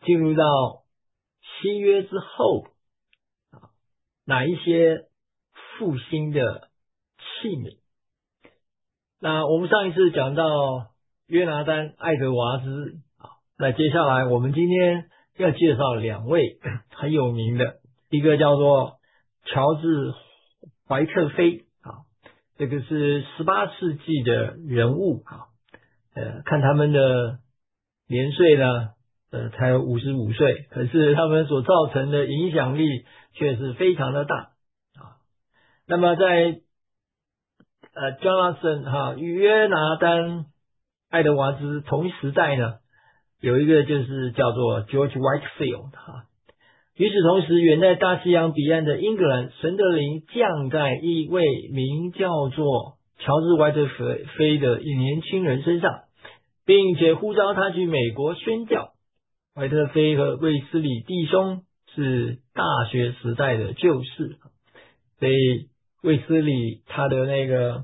进入到新约之后，哪一些复兴的器皿。那我们上一次讲到约拿单、爱德华兹，那接下来我们今天要介绍两位很有名的，一个叫做乔治怀特菲，这个是18世纪的人物，看他们的年岁呢，才有55岁，可是他们所造成的影响力却是非常的大。那么在Jonathan 约拿丹、爱德华兹同时代呢，有一个就是叫做 George Whitefield 与此同时，远在大西洋彼岸的英格兰，神的灵降在一位名叫做乔治·怀特菲的一年轻人身上，并且呼召他去美国宣教。怀特菲和卫斯理弟兄是大学时代的旧识，所以卫斯理他的那个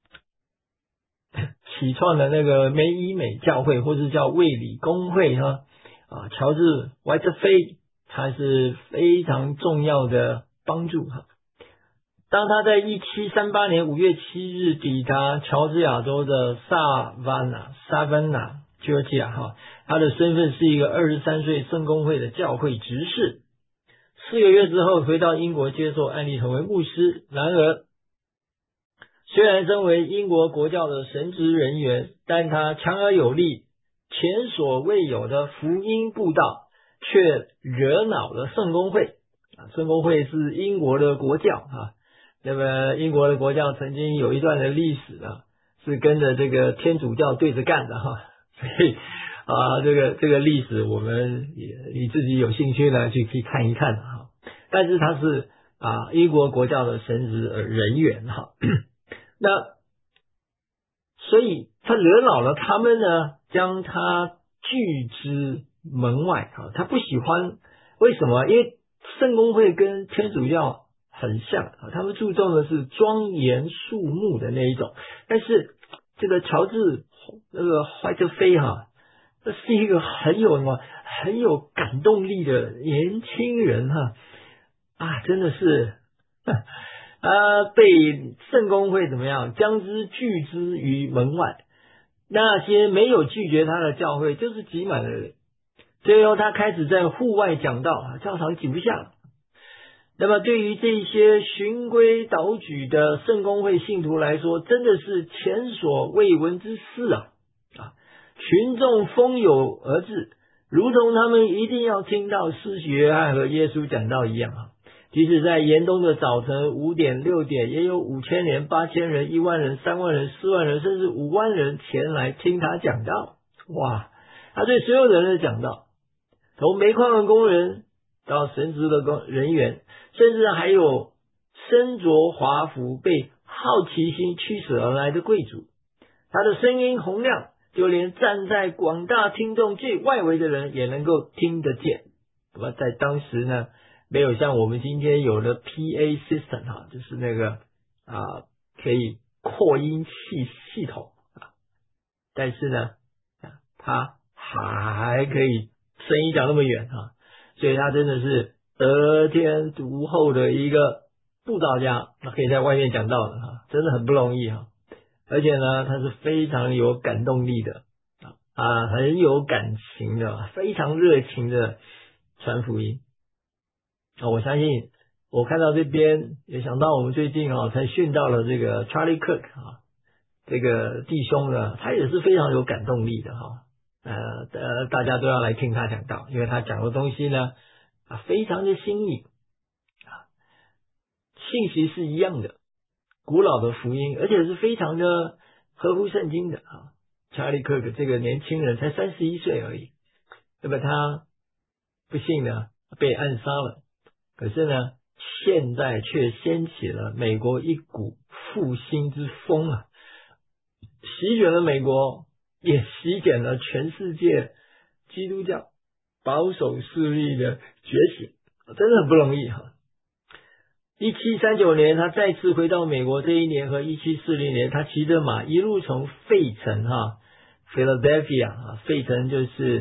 起创的那个梅伊美教会，或是叫卫理公会乔治·怀特菲他是非常重要的帮助。当他在1738年5月7日抵达乔治亚州的萨van纳 Georgia， 他的身份是一个23岁圣公会的教会执事。4个月之后回到英国接受案例成为牧师。然而虽然身为英国国教的神职人员，但他强而有力、前所未有的福音布道却惹恼了圣公会。圣公会是英国的国教那么英国的国教曾经有一段的历史是跟着这个天主教对着干的所以这个历史我们你自己有兴趣呢去可以看一看但是他是英国国教的神职人员那所以他惹恼了他们呢，将他拒之门外他不喜欢。为什么？因为圣公会跟天主教很像他们注重的是庄严肃穆的那一种，但是这个乔治那个怀特菲这是一个很有感动力的年轻人真的是被圣公会怎么样将之拒之于门外。那些没有拒绝他的教会就是挤满了人，最后他开始在户外讲道，教堂挤不下。那么对于这些循规蹈矩的圣公会信徒来说，真的是前所未闻之事群众蜂拥而至，如同他们一定要听到施洗约翰和耶稣讲道一样即使在严冬的早晨5点6点，也有5000人、8000人、1万人、3万人、4万人，甚至5万人前来听他讲道。哇，他对所有人的讲道，从煤矿的工人到神职的人员，甚至还有身着华服被好奇心驱使而来的贵族，他的声音洪亮，就连站在广大听众最外围的人也能够听得见。那么在当时呢，没有像我们今天有的 PA system 就是那个可以扩音系统但是呢他还可以声音讲那么远所以他真的是得天独厚的一个布道家，可以在外面讲道的真的很不容易而且呢他是非常有感动力的很有感情的，非常热情的传福音我相信我看到这边也想到我们最近才训到了这个 Charlie Kirk 这个弟兄呢，他也是非常有感动力的大家都要来听他讲道，因为他讲的东西呢非常的新颖信息是一样的，古老的福音，而且是非常的合乎圣经的Charlie Kirk 这个年轻人才31岁而已，那么他不幸呢被暗杀了，可是呢现在却掀起了美国一股复兴之风席卷了美国，也席卷了全世界基督教保守势力的觉醒，真的很不容易1739年他再次回到美国，这一年和1740年他骑着马一路从费城Philadelphia费城就是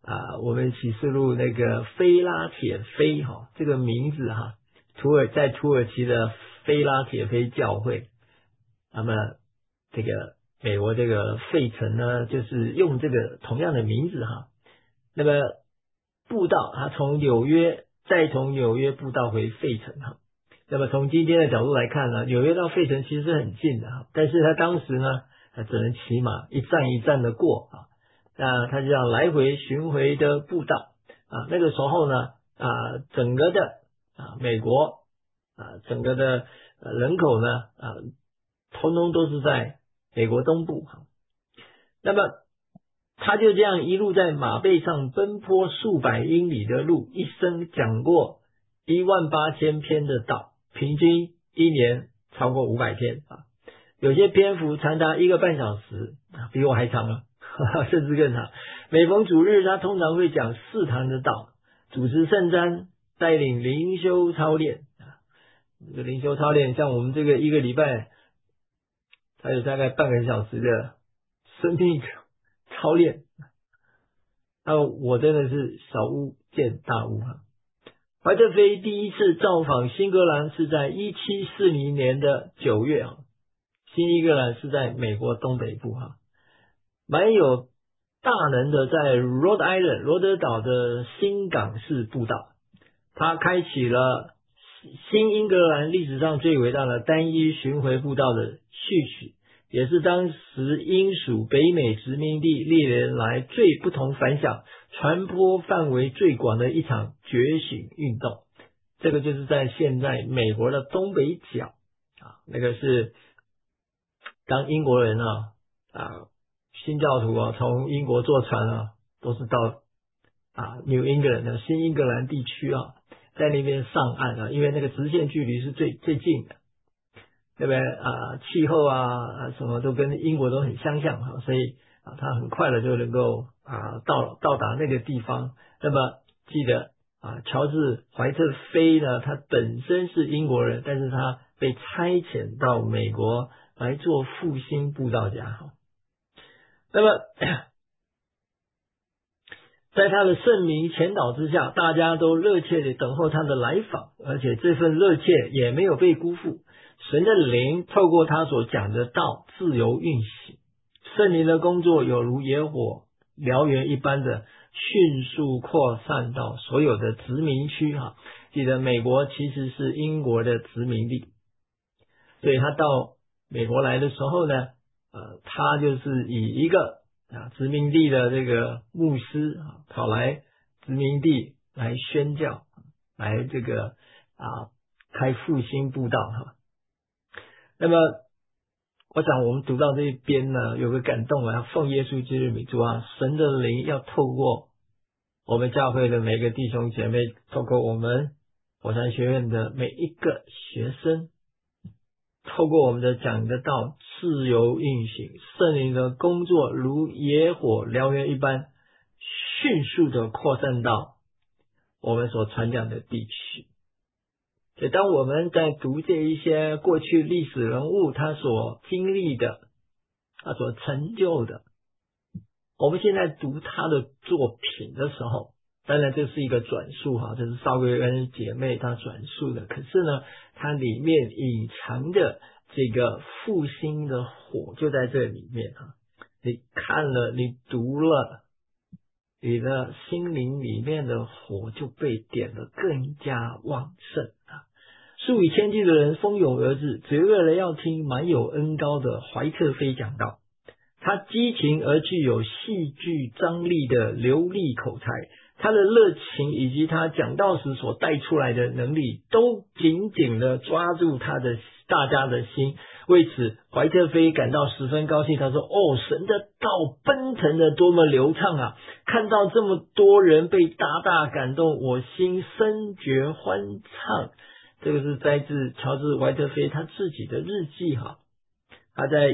我们启示录那个菲拉铁菲这个名字在土耳其的菲拉铁菲教会，那么这个美国这个费城呢，就是用这个同样的名字那么布道他从纽约再从纽约布道回费城那么从今天的角度来看呢，纽约到费城其实是很近的但是他当时呢他只能骑马一站一站的过那他这样来回巡回的布道那个时候呢整个的美国整个的人口呢通通都是在美国东部那么他就这样一路在马背上奔波数百英里的路，一生讲过18000篇的道，平均一年超过500篇有些篇幅长达1个半小时比我还长甚至更长。每逢主日他通常会讲4堂的道，主持圣餐，带领灵修操练这个灵修操练像我们这个一个礼拜还有大概半个小时的生命操练我真的是小巫见大巫怀特菲第一次造访新英格兰是在1740年的9月新英格兰是在美国东北部蛮有大能的，在 Rhode Island 罗德岛的新港市布道，他开启了新英格兰历史上最伟大的单一巡回布道的序曲，也是当时英属北美殖民地历年来最不同凡响、传播范围最广的一场觉醒运动。这个就是在现在美国的东北角那个是当英国人新教徒从英国坐船都是到New England 的新英格兰地区在那边上岸因为那个直线距离是最近的，对不对气候什么都跟英国都很相像所以他很快的就能够到达那个地方。那么记得乔治怀特菲呢，他本身是英国人，但是他被差遣到美国来做复兴布道家那么在他的圣名前导之下，大家都热切地等候他的来访，而且这份热切也没有被辜负。神的灵透过他所讲的道自由运行，圣灵的工作有如野火燎原一般的迅速扩散到所有的殖民区记得美国其实是英国的殖民地，所以他到美国来的时候呢他就是以一个殖民地的这个牧师跑来殖民地来宣教，来这个开复兴布道那么我想我们读到这边呢，有个感动要奉耶稣基督名主神的灵要透过我们教会的每个弟兄姐妹，透过我们火山学院的每一个学生，透过我们的讲的道自由运行，圣灵的工作如野火燎原一般迅速的扩散到我们所传讲的地区。所以当我们在读这一些过去历史人物他所经历的他所成就的，我们现在读他的作品的时候，当然这是一个转述这是邵贵恩姐妹她转述的，可是呢它里面隐藏的这个复兴的火就在这里面你看了你读了，你的心灵里面的火就被点得更加旺盛数以千计的人蜂拥而至，只为了要听满有恩膏的怀特菲讲道。他激情而具有戏剧张力的流利口才，他的热情以及他讲道时所带出来的能力都紧紧的抓住大家的心。为此怀特菲感到十分高兴，他说神的道奔腾的多么流畅看到这么多人被大大感动，我心深觉欢畅。这个是摘自乔治怀特菲他自己的日记他在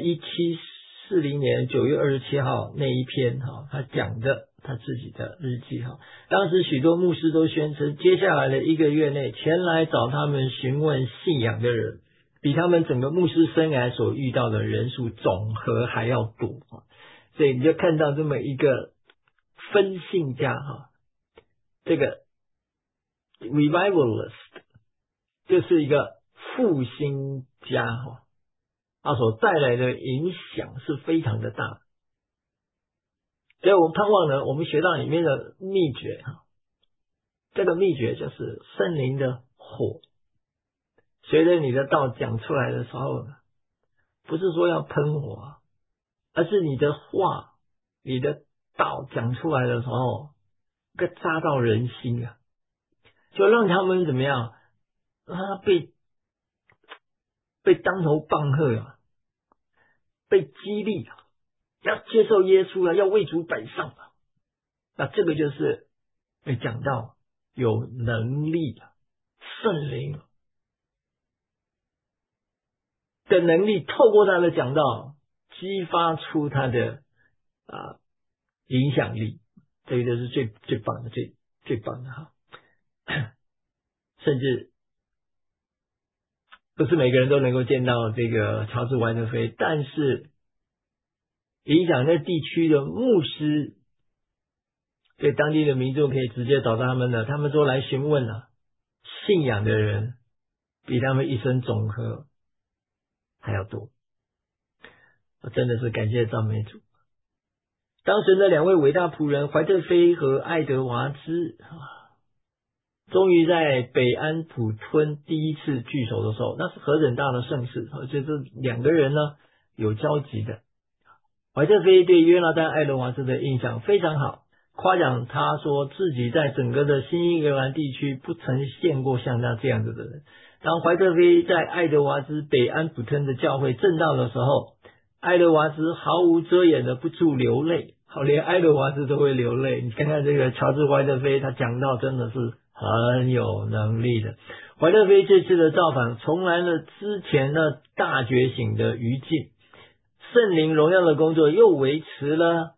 1740年9月27号那一篇他讲的他自己的日记当时许多牧师都宣称，接下来的1个月内前来找他们询问信仰的人比他们整个牧师生涯所遇到的人数总和还要多所以你就看到这么一个分信家这个 revivalist 就是一个复兴家他所带来的影响是非常的大。所以我们盼望呢，我们学到里面的秘诀这个秘诀就是圣灵的火，随着你的道讲出来的时候，不是说要喷火，而是你的话，你的道讲出来的时候，扎到人心就让他们怎么样，让他被当头棒喝被激励要接受耶稣要为主摆上那这个就是被讲到有能力圣灵的能力透过他的讲道激发出他的影响力，这个就是最棒的最棒的甚至不是每个人都能够见到这个乔治·怀特菲，但是影响那地区的牧师，对当地的民众可以直接找到他们他们都来询问信仰的人比他们一生总和还要多。我真的是感谢赞美主。当时的两位伟大仆人怀特菲和爱德华兹终于在北安普敦第一次聚首的时候，那是何等大的盛事，这两个人呢有交集的。怀特菲对约拿丹·爱德华兹的印象非常好，夸奖他说自己在整个的新英格兰地区不曾见过像他这样子的人。当怀特菲在爱德华兹北安普敦的教会正道的时候，爱德华兹毫无遮掩的不住流泪，连爱德华兹都会流泪。你看看这个乔治·怀特菲，他讲到真的是很有能力的。怀特菲这次的造访重来了之前的大觉醒的余烬，圣灵荣耀的工作又维持了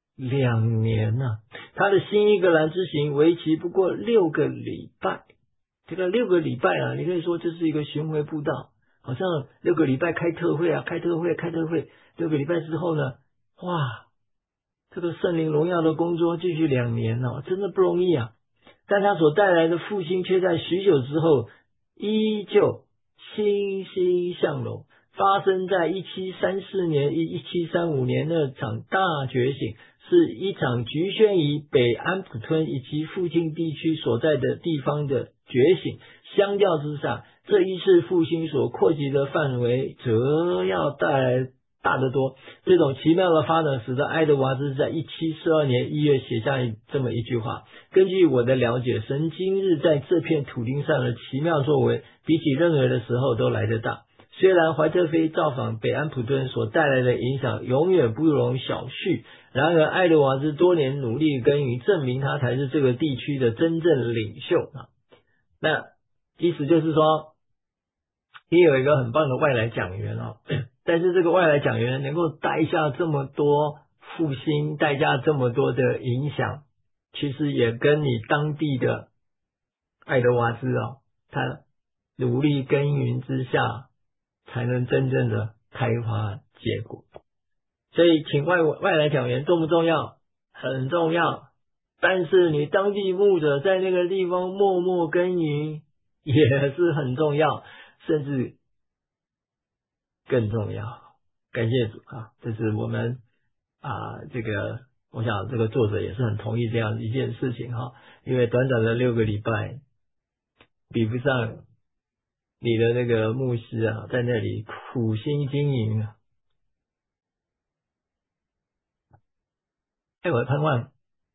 2年他的新英格兰之行为期不过6个礼拜。这个6个礼拜你可以说这是一个巡回布道，好像6个礼拜开特会开特会6个礼拜之后呢，哇，这个圣灵荣耀的工作继续2年真的不容易但他所带来的复兴却在许久之后依旧欣欣向荣。发生在1734年1735年那场大觉醒，是一场局限于北安普敦以及附近地区所在的地方的觉醒，相较之下，这一次复兴所扩及的范围则要带来大得多。这种奇妙的发展使得爱德华兹在1742年1月写下这么一句话：根据我的了解，神今日在这片土地上的奇妙作为比起任何的时候都来得大。虽然怀特菲造访北安普敦所带来的影响永远不容小觑，然而爱德华兹多年努力耕耘，证明他才是这个地区的真正领袖那意思就是说，你有一个很棒的外来讲员但是这个外来讲员能够带下这么多复兴，带下这么多的影响，其实也跟你当地的爱德华兹他努力耕耘之下才能真正的开花结果。所以请外来讲员重不重要？很重要。但是你当地牧者在那个地方默默耕耘也是很重要，甚至更重要。感谢主这是我们这个我想这个作者也是很同意这样一件事情因为短短的6个礼拜比不上你的那个牧师在那里苦心经营我盼望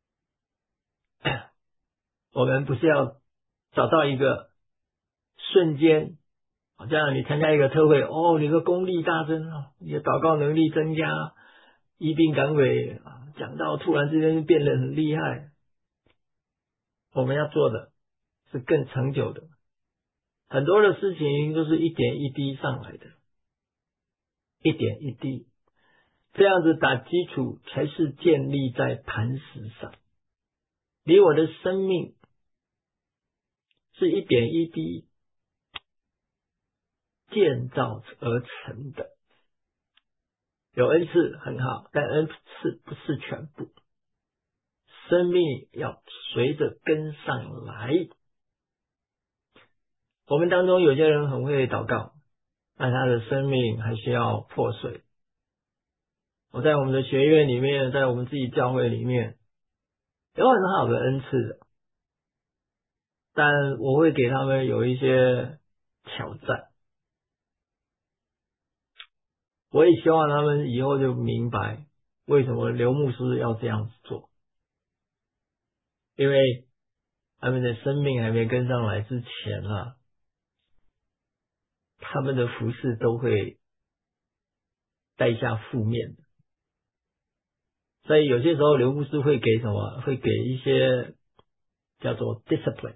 我们不是要找到一个瞬间这样你参加一个特会你的功力大增你的祷告能力增加，医病赶鬼讲到突然之间变得很厉害。我们要做的是更长久的，很多的事情都是一点一滴上来的，一点一滴，这样子打基础才是建立在磐石上。你我的生命是一点一滴建造而成的。有恩赐很好，但恩赐不是全部， 生命要随着跟上来。我们当中有些人很会祷告，但他的生命还需要破碎。我在我们的学院里面，在我们自己教会里面有很好的恩赐的，但我会给他们有一些挑战。我也希望他们以后就明白为什么刘牧师要这样子做，因为他们的生命还没跟上来之前啊，他们的服事都会带下负面的。所以有些时候刘牧师会给什么？会给一些叫做 discipline。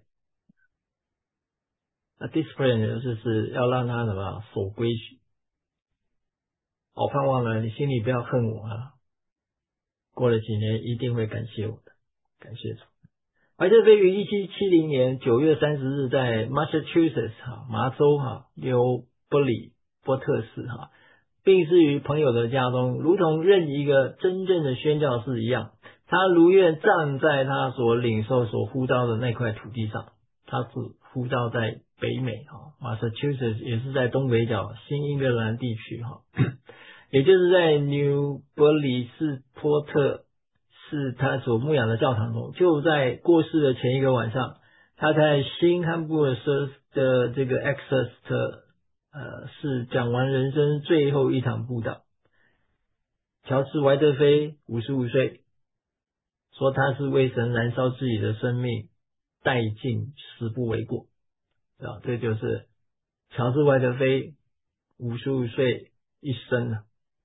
那 discipline 就是要让他什么守规矩。我盼望了你心里不要恨我啊，过了几年一定会感谢我的，感谢主。怀特菲于1770年9月30日在 Massachusetts 麻州纽波里波特市病逝于朋友的家中，如同任一个真正的宣教士一样，他如愿站在他所领受所呼召的那块土地上。他是呼召在北美Massachusetts 也是在东北角新英格兰地区也就是在纽伯里斯波特是他所牧养的教堂中。就在过世的前一个晚上，他在新罕布什的这个 Exeter是讲完人生最后一场布道。乔治·怀特菲55岁，说他是为神燃烧自己的生命，殆尽实不为过。这就是乔治·怀特菲55岁一生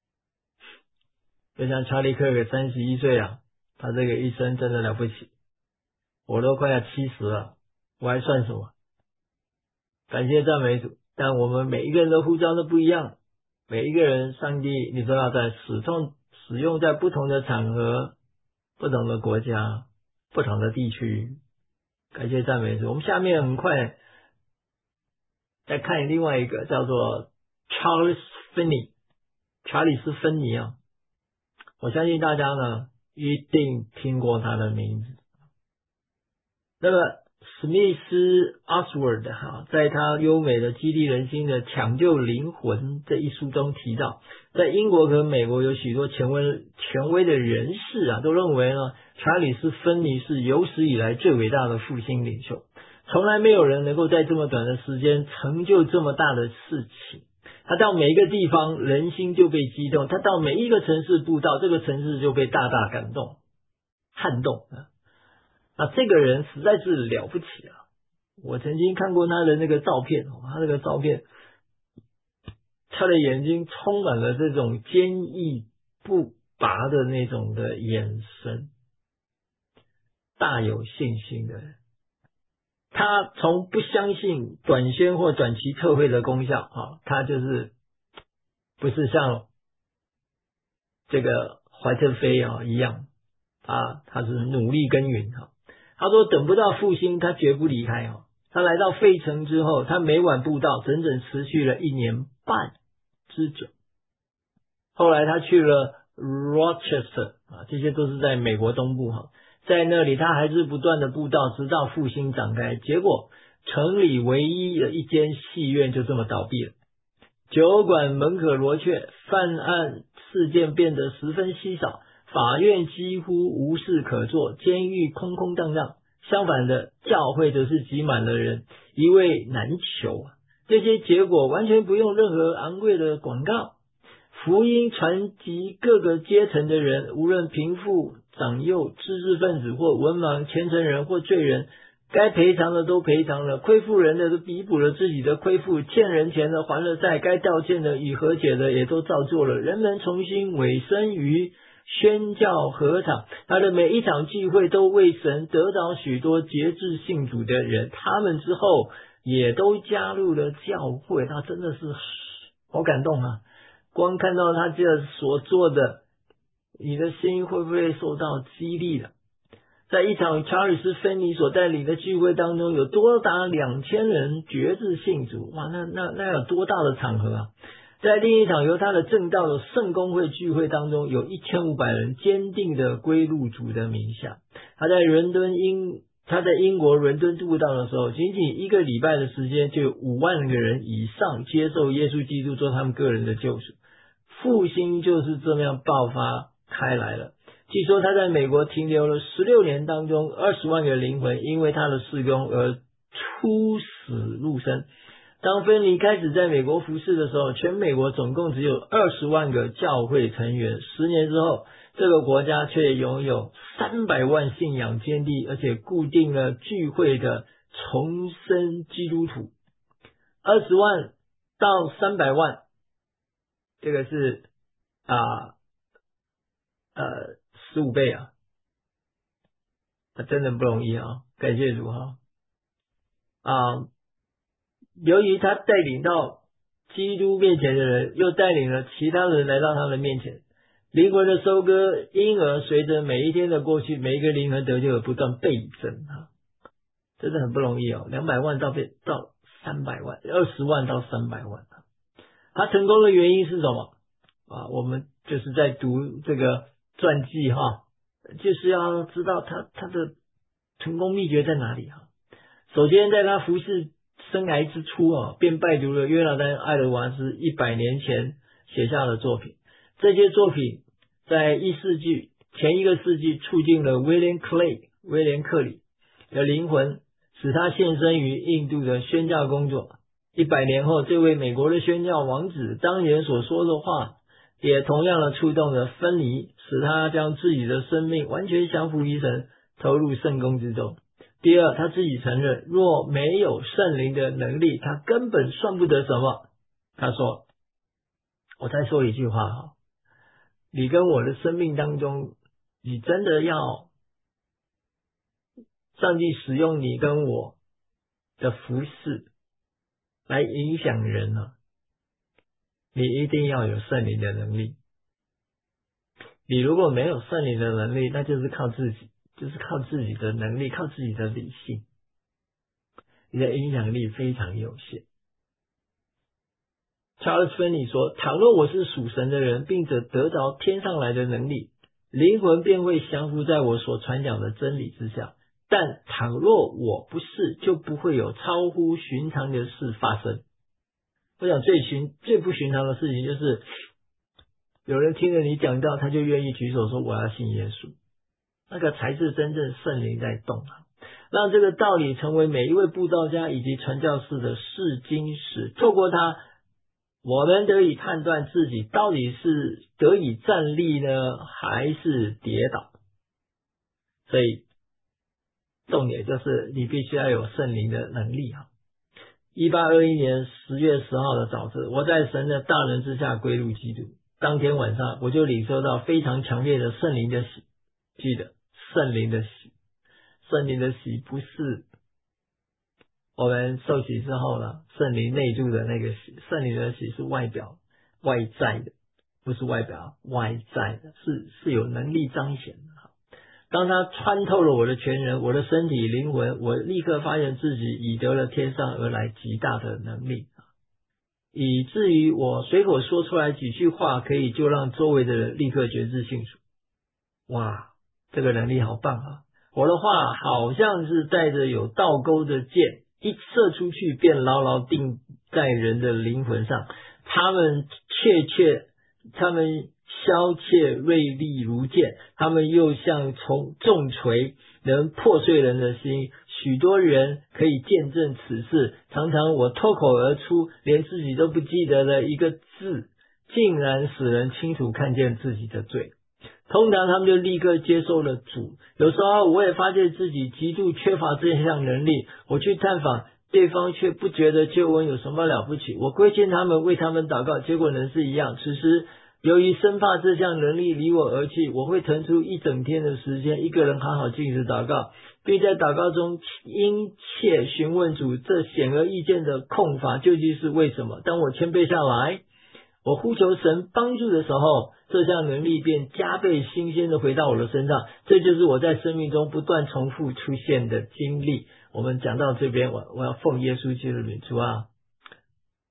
就像查理·克尔31岁他这个一生真的了不起。我都快要70了，我还算什么？感谢赞美主。但我们每一个人的呼召都不一样，每一个人上帝你都要在使用在不同的场合、不同的国家、不同的地区。感谢赞美主。我们下面很快再看另外一个叫做 Charles Finney， 查理斯·芬尼我相信大家呢一定听过他的名字。那么史密斯 Oswald 在他优美的激励人心的抢救灵魂这一书中提到，在英国和美国有许多权威的人士都认为呢，查理斯·芬尼是有史以来最伟大的复兴领袖。从来没有人能够在这么短的时间成就这么大的事情。他到每一个地方人心就被激动，他到每一个城市布道，这个城市就被大大感动撼动那这个人实在是了不起我曾经看过他的那个照片他那个照片，他的眼睛充满了这种坚毅不拔的那种的眼神，大有信心的人。他从不相信短宣或短期特惠的功效他就是不是像这个怀特菲一样他是努力耕耘他说等不到复兴他绝不离开他来到费城之后，他每晚布道整整持续了1年半之久。后来他去了 Rochester 这些都是在美国东部在那里他还是不断的布道，直到复兴展开。结果城里唯一的一间戏院就这么倒闭了，酒馆门可罗雀，犯案事件变得十分稀少，法院几乎无事可做，监狱空空荡荡。相反的，教会则是挤满了人，一位难求这些结果完全不用任何昂贵的广告，福音传及各个阶层的人，无论贫富长幼、知识分子或文盲、虔诚人或罪人，该赔偿的都赔偿了，亏负人的都弥补了自己的亏负，欠人钱的还了债，该道歉的与和解的也都照做了。人们重新委身于宣教合场，他的每一场聚会都为神得到许多节制信主的人，他们之后也都加入了教会。他真的是好感动光看到他这所做的，你的心会不会受到激励的？在一场查理斯·芬尼所带领的聚会当中，有多达2000人决志信主。哇，那有多大的场合在另一场由他的正道的圣公会聚会当中，有1500人坚定的归入主的名下。他在英国伦敦布道的时候，仅仅1个礼拜的时间，就有5万个人以上接受耶稣基督做他们个人的救赎。复兴就是这样爆发开来了。据说他在美国停留了16年当中，20万个灵魂因为他的事工而出死入生。当芬尼开始在美国服侍的时候，全美国总共只有20万个教会成员。10年之后，这个国家却拥有300万信仰坚定而且固定了聚会的重生基督徒。20万到300万，这个是15倍啊，真的不容易啊！感谢主哈由于他带领到基督面前的人，又带领了其他人来到他的面前，灵魂的收割因而随着每一天的过去，每一个灵魂得救而不断倍增真的很不容易200万到300万，20万到300万他成功的原因是什么我们就是在读这个传记就是要知道他的成功秘诀在哪里首先在他服侍生涯之初便拜读了约拿丹·爱德华兹100年前写下的作品。这些作品在前一个世纪促进了威廉克里的灵魂，使他献身于印度的宣教工作。100年后，这位美国的宣教王子当年所说的话也同样的触动了芬尼，使他将自己的生命完全降服于神，投入圣工之中。第二，他自己承认，若没有圣灵的能力，他根本算不得什么。他说，我再说一句话你跟我的生命当中，你真的要上帝使用你跟我的服事来影响人你一定要有圣灵的能力。你如果没有圣灵的能力，那就是靠自己的能力，靠自己的理性，你的影响力非常有限。Charles Finney 说，倘若我是属神的人，并且得着天上来的能力，灵魂便会降服在我所传讲的真理之下。但倘若我不是，就不会有超乎寻常的事发生。我想最不寻常的事情就是有人听了你讲道，他就愿意举手说我要信耶稣，那个才是真正圣灵在动让这个道理成为每一位布道家以及传教士的试金石。透过它，我们得以判断自己到底是得以站立呢，还是跌倒。所以重点就是你必须要有圣灵的能力1821年10月10号的早晨，我在神的大能之下归入基督。当天晚上我就领受到非常强烈的圣灵的喜。记得圣灵的喜不是我们受洗之后圣灵内住的那个喜，圣灵的喜是外在的，不是外表，外在的，是有能力彰显的。当他穿透了我的全人，我的身体灵魂，我立刻发现自己已得了天上而来极大的能力，以至于我随口说出来几句话，可以就让周围的人立刻觉知信主。哇，这个能力好棒我的话好像是带着有倒钩的箭，一射出去便牢牢定在人的灵魂上。他们削切锐利如剑，他们又像重锤，能破碎人的心。许多人可以见证此事，常常我脱口而出，连自己都不记得了一个字，竟然使人清楚看见自己的罪。通常他们就立刻接受了主。有时候我也发现自己极度缺乏这项能力，我去探访对方却不觉得救恩有什么了不起，我规劝他们，为他们祷告，结果仍是一样。此时由于生怕这项能力离我而去，我会腾出一整天的时间，一个人好好静止祷告，并在祷告中殷切询问主这显而易见的空乏究竟是为什么。当我谦卑下来，我呼求神帮助的时候，这项能力便加倍新鲜的回到我的身上。这就是我在生命中不断重复出现的经历。我们讲到这边，我要奉耶稣基督的名，主啊，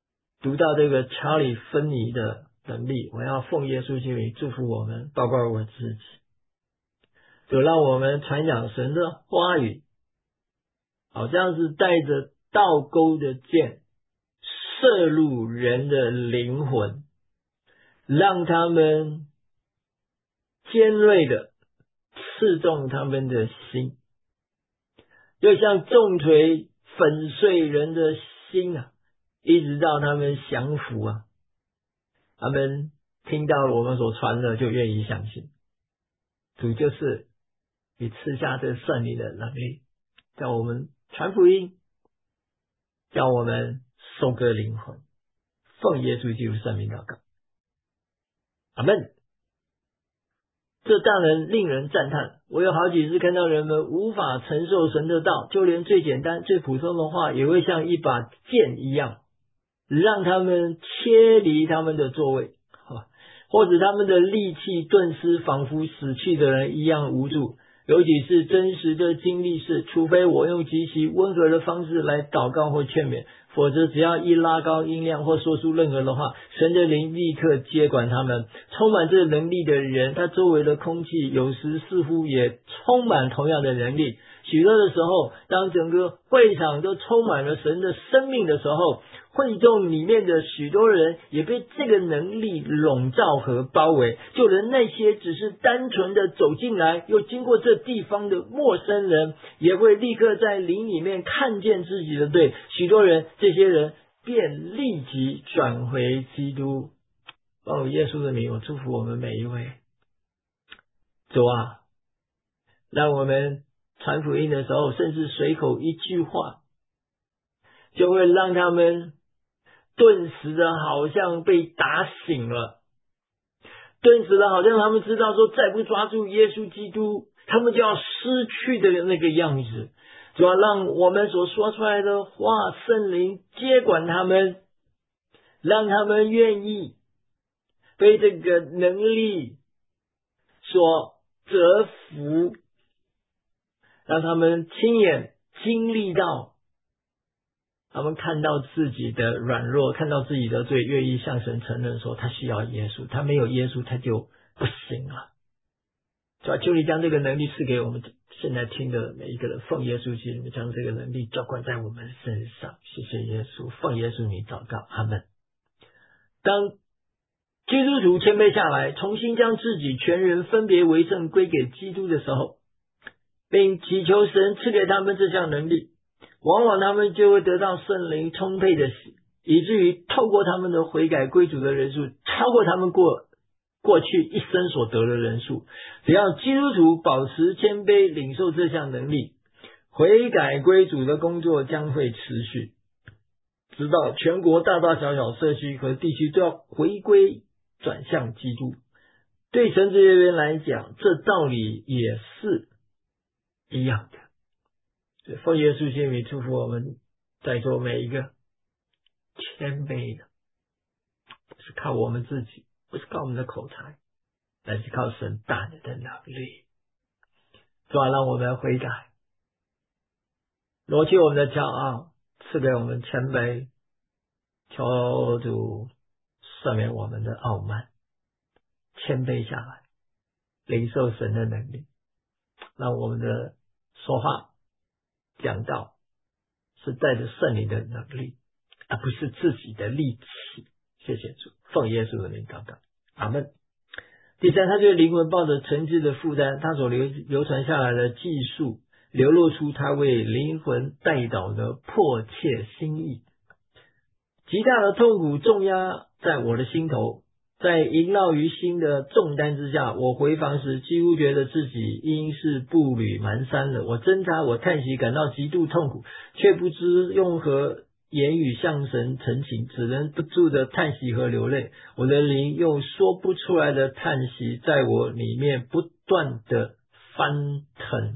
读到这个查理芬尼的能力，我要奉耶稣基督祝福我们，包括我自己，就让我们传讲神的话语，好像是带着倒钩的箭射入人的灵魂，让他们尖锐的刺中他们的心，就像重锤粉碎人的心啊，一直到他们降服啊，他们听到我们所传的就愿意相信。主就是你赐下这圣灵的能力，叫我们传福音，叫我们收割灵魂，奉耶稣基督圣名祷告，阿们。这当然令人赞叹。我有好几次看到人们无法承受神的道，就连最简单最普通的话也会像一把剑一样，让他们切离他们的座位，或者他们的力气顿时仿佛死去的人一样无助。尤其是真实的经历是，除非我用极其温和的方式来祷告或劝勉，否则只要一拉高音量或说出任何的话，神的灵立刻接管他们。充满这能力的人，他周围的空气有时似乎也充满同样的能力。许多的时候，当整个会场都充满了神的生命的时候，会众里面的许多人也被这个能力笼罩和包围，就连那些只是单纯的走进来又经过这地方的陌生人，也会立刻在灵里面看见自己的罪。许多人，这些人便立即转回基督。耶稣的名，我祝福我们每一位。主啊，让我们传福音的时候，甚至随口一句话，就会让他们顿时的好像被打醒了，顿时的好像他们知道说，再不抓住耶稣基督，他们就要失去的那个样子。主要让我们所说出来的话，圣灵接管他们，让他们愿意被这个能力所折服，让他们亲眼经历到，他们看到自己的软弱，看到自己的罪，愿意向神承认说他需要耶稣，他没有耶稣他就不行了。主要求你将这个能力赐给我们现在听的每一个人，奉耶稣基督将这个能力浇灌在我们身上。谢谢耶稣，奉耶稣名祷告，阿们。当基督徒谦卑下来，重新将自己全人分别为圣归给基督的时候，并祈求神赐给他们这项能力，往往他们就会得到圣灵充沛的喜，以至于透过他们的悔改归主的人数超过他们过去一生所得的人数。只要基督徒保持谦卑，领受这项能力，悔改归主的工作将会持续，直到全国大大小小社区和地区都要回归转向基督。对神职人员来讲，这道理也是一样的。奉耶稣基督名祝福我们在座每一个谦卑的，不是靠我们自己，不是靠我们的口才，但是靠神大能的能力。主啊，让我们悔改，挪去我们的骄傲，赐给我们谦卑，求主赦免我们的傲慢，谦卑下来，领受神的能力，让我们的说话讲道是带着圣灵的能力，而不是自己的力气。谢谢主，奉耶稣的名祷告，阿们。第三，他对灵魂抱着诚挚的负担，他所流传下来的技术流露出他为灵魂代祷的迫切心意。极大的痛苦重压在我的心头，在萦绕于心的重担之下，我回房时几乎觉得自己应是步履蹒跚了。我挣扎，我叹息，感到极度痛苦，却不知用何言语向神陈情，只能不住的叹息和流泪。我的灵用说不出来的叹息在我里面不断的翻腾。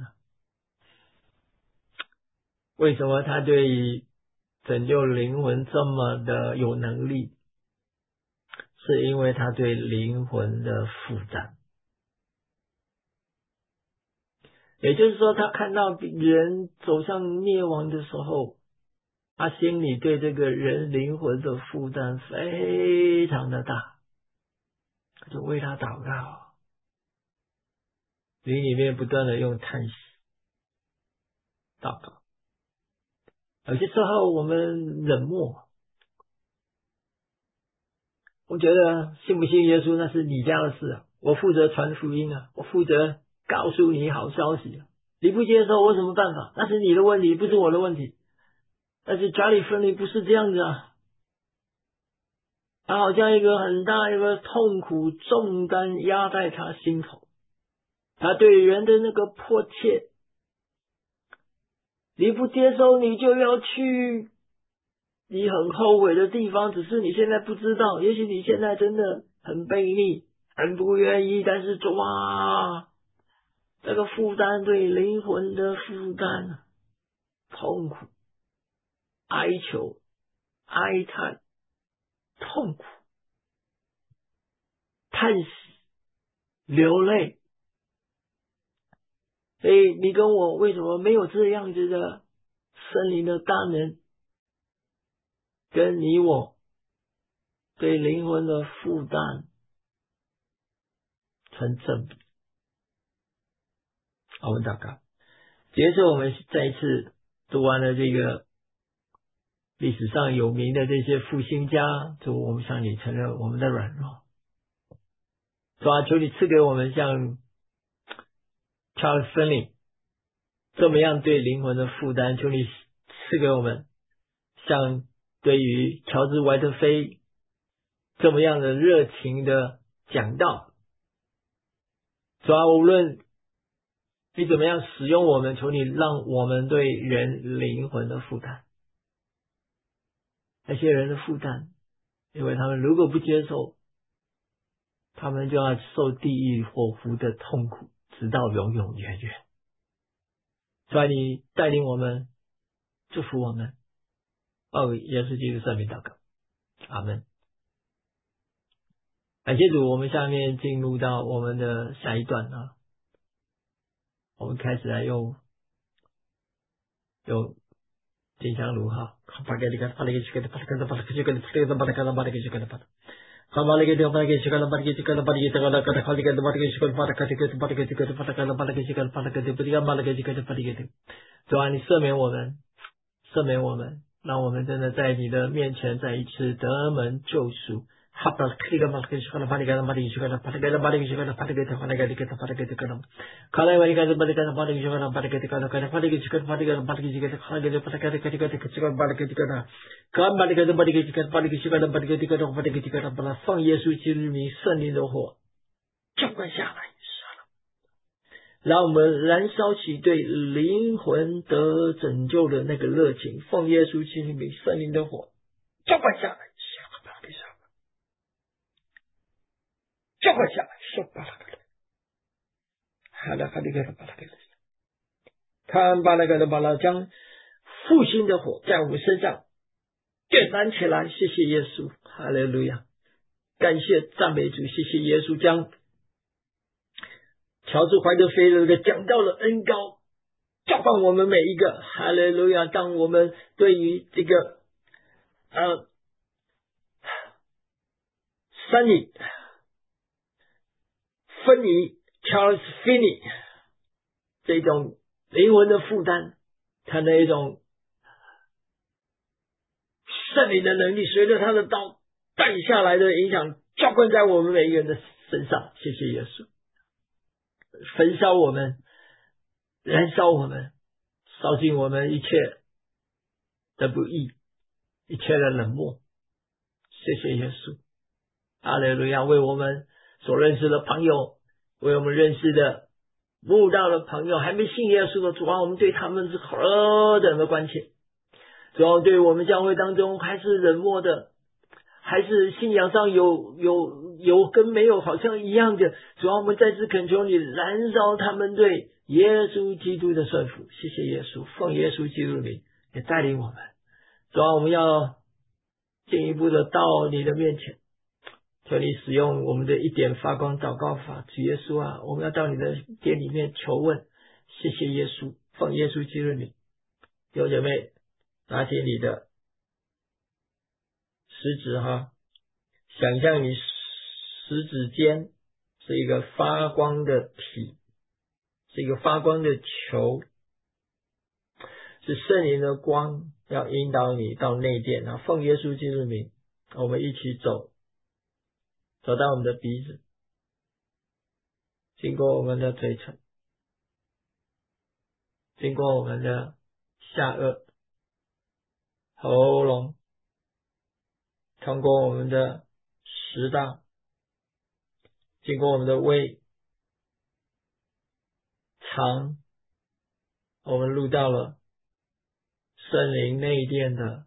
为什么他对于拯救灵魂这么的有能力？是因为他对灵魂的负担。也就是说，他看到人走向灭亡的时候， 他心里对这个人灵魂的负担非常的大，就为他祷告，灵里面不断的用叹息祷告。有些时候我们冷漠，我觉得信不信耶稣那是你家的事啊，我负责传福音啊，我负责告诉你好消息啊，你不接受我有什么办法？那是你的问题，不是我的问题。但是查理芬尼不是这样子啊，他好像一个很大一个痛苦重担压在他心头，他对人的那个迫切，你不接受你就要去你很后悔的地方，只是你现在不知道，也许你现在真的很悖逆，很不愿意，但是哇，这个负担对灵魂的负担，痛苦、哀求、哀叹、痛苦、叹息、流泪。所以你跟我为什么没有这样子的圣灵的大能，跟你我对灵魂的负担成正比？好，我们祷告。接着我们再一次读完了这个历史上有名的这些复兴家，主，我们向你承认我们的软弱。主啊，求你赐给我们像 Charles Finney 这么样对灵魂的负担，求你赐给我们像对于乔治怀特菲这么样的热情的讲道。主啊，无论你怎么样使用我们，求你让我们对人灵魂的负担，那些人的负担，因为他们如果不接受，他们就要受地狱火湖的痛苦，直到永永远远。所以你带领我们，祝福我们，耶稣基督圣名祷告，阿们。感谢主，我们下面进入到我们的下一段啊，我们开始来用金香炉哈。主啊，你赦免我们，赦免我们，让我们真的在你的面前再一次得门救赎。放耶稣基督名圣灵的火浇灌下来，让我们燃烧起对灵魂得拯救的那个热情，奉耶稣基督名圣灵的火浇灌下来，浇灌下来，将复兴的火在我们身上点燃起来。谢谢耶稣，哈利路亚，感谢赞美主，谢谢耶稣将乔治怀特菲的这个讲道的恩膏浇灌我们每一个，哈利路亚。当我们对于这个Sunny Finney Charles Finney 这种灵魂的负担，他那一种圣灵的能力随着他的刀带下来的影响浇灌在我们每一个人的身上。谢谢耶稣，焚烧我们，燃烧我们，烧尽我们一切的不义，一切的冷漠。谢谢耶稣，哈利路亚。为我们所认识的朋友，为我们认识的慕道的朋友，还没信耶稣的，主啊，我们对他们是何等的关切。主啊，对我们教会当中还是冷漠的，还是信仰上有跟没有好像一样的，主啊，我们再次恳求你燃烧他们对耶稣基督的顺服。谢谢耶稣，奉耶稣基督的名也带领我们。主啊，我们要进一步的到你的面前，求你使用我们的一点发光祷告法。主耶稣啊，我们要到你的殿里面求问。谢谢耶稣，奉耶稣基督的名。弟兄姐妹， 拿起你的食指想象你食指尖是一个发光的体，是一个发光的球，是圣灵的光要引导你到内殿，然后奉耶稣基督的名，我们一起走到我们的鼻子，经过我们的嘴唇，经过我们的下颚、喉咙，通过我们的食道，经过我们的胃、肠，我们入到了圣灵内殿的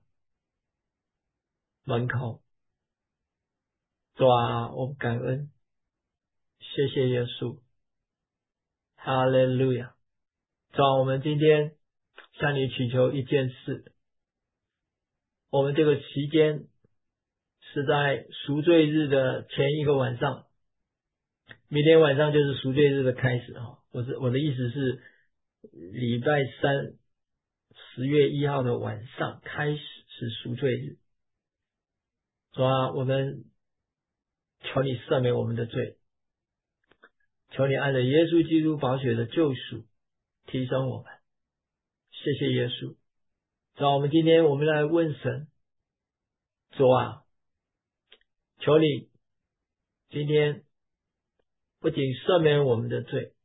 门口。主啊，我们感恩，谢谢耶稣，哈利路亚。主啊，我们今天向你祈求一件事，我们这个期间是在赎罪日的前一个晚上，明天晚上就是赎罪日的开始我的意思是礼拜三10月1号的晚上开始是赎罪日。主啊，我们求你赦免我们的罪，求你按着耶稣基督宝血的救赎提升我们，谢谢耶稣。主啊，我们今天我们来问神，主啊，求你今天不仅赦免我们的罪，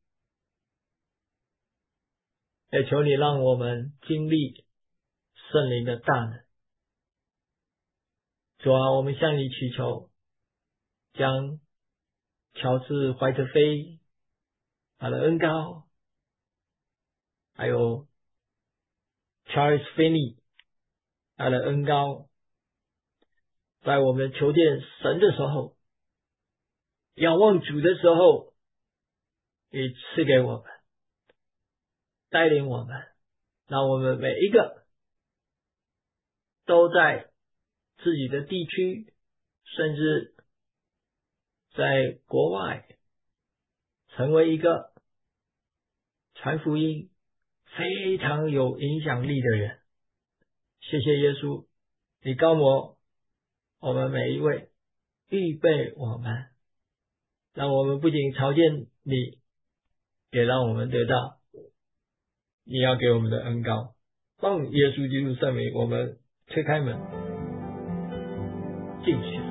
也求你让我们经历圣灵的大能。主啊，我们向你祈求，将乔治怀特菲他的恩膏，还有 Charles Finney 他的恩膏，在我们求见神的时候，仰望主的时候，你赐给我们，带领我们，让我们每一个都在自己的地区，甚至在国外，成为一个传福音非常有影响力的人。谢谢耶稣，你膏抹我们每一位，预备我们，让我们不仅朝见你，也让我们得到你要给我们的恩膏。奉耶稣基督圣名，我们推开门进去。